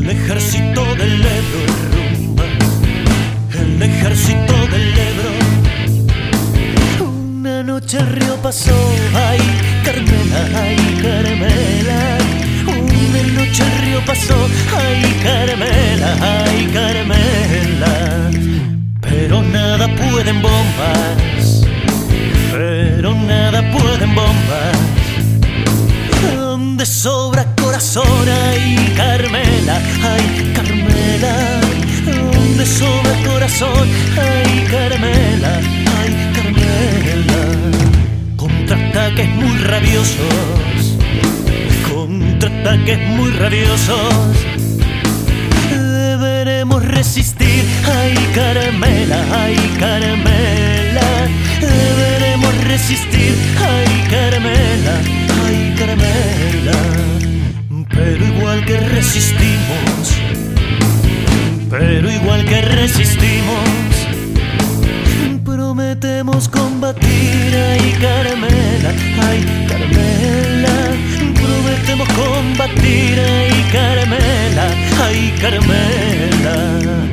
El ejército del Ebro rumba, el ejército del Ebro. Una noche el río pasó, ay Carmela, ay Carmela. Una noche el río pasó, ay Carmela, ay Carmela. Pero nada pueden bombas, pero nada pueden bombas. Donde sobra corazón, ay Carmela, ay Carmela. Donde sobra corazón, ay Carmela, ay Carmela. Contraataques muy rabiosos, contraataques muy rabiosos. Deberemos resistir, ay Carmela, ay Carmela. Deberemos resistir, ay Carmela, ay Carmela. Pero igual que resistimos, pero igual que resistimos, prometemos combatir, ay Carmela, ay Carmela. Prometemos combatir, ay Carmela, ay Carmela.